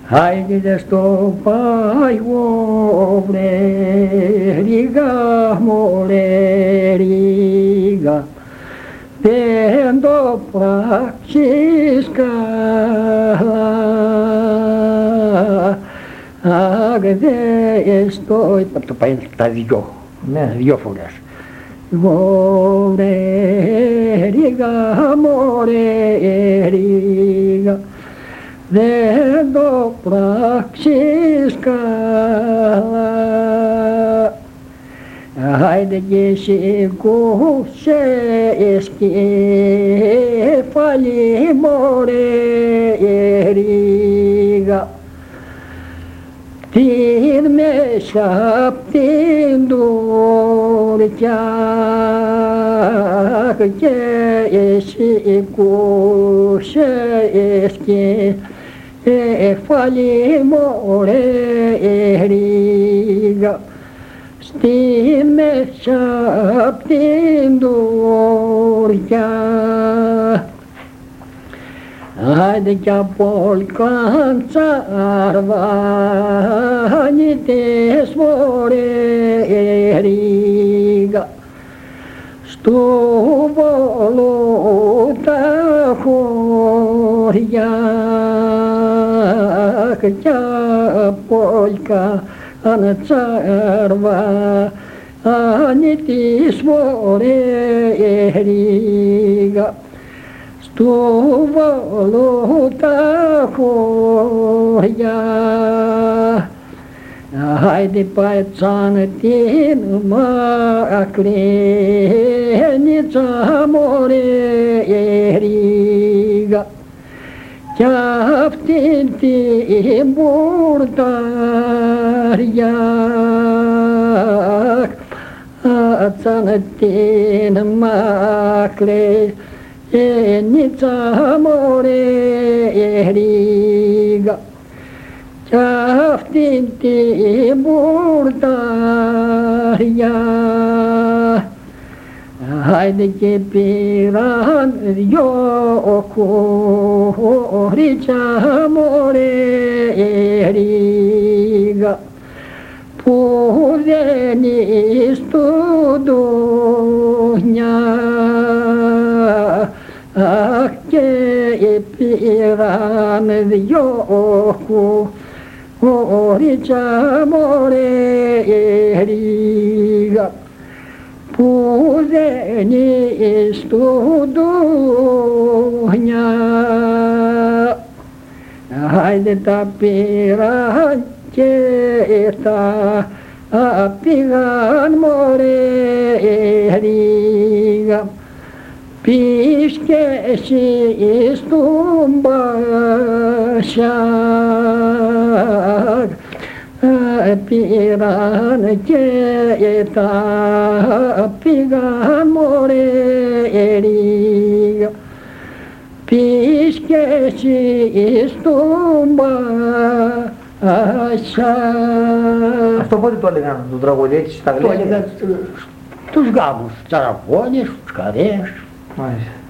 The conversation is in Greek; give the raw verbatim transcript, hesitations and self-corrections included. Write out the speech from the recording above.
Άιντε στο παγιό βρε ρίγα μωρέ ρίγα, δεν το πράξεις καλά. Αχ, δε στο... Το πάει τα δυο, ναι, δυο φορές. Μωρέ ρίγα μωρέ ρίγα, δεν το πράξεις καλά. Άιντε και σηκώσες κεφάλι μωρέ ρίγα, την μέσα απ' την τουρκιά και σηκώσες κεφάλι μωρέ ρίγα, στη μέσα απ' την τουρκιά. Άιντε κι απόλκαν τσαρβάνιτες μωρέ ρίγα, στου Βόλου τα χωριά κι απόλκαν τσαρβάνιτες μωρέ ρίγα, στου Βόλου τα χωριά. Άιντε πατσάν την μακρύνιτσα μωρέ ρίγα, κι αυτήν την μπουρταριά πατσάν την μακρύνιτσα μωρέ ρίγα, κι αυτήν την μπουρταριά. Άιντε και πήραν δυο κορίτσια μωρέ ρίγα, που δεν ήσουν ντουνιά, και πήραν δυο κορίτσια μωρέ ρίγα, που δεν ήσουν ντουνιά. Άιντε τα πήραν και τα πήγαν μωρέ ρίγα, πεις και εσύ στον Πασιά. Πήραν και τα πήγαν μωρέ ρίγα, πεις και εσύ στον Πασιά. Αυτό πότε το έλεγαν τον τραγούδι, έτσι στα γλένια? Το έλεγαν τους γάμους, τους τσαραβώνες, τους καρές. Μάλιστα.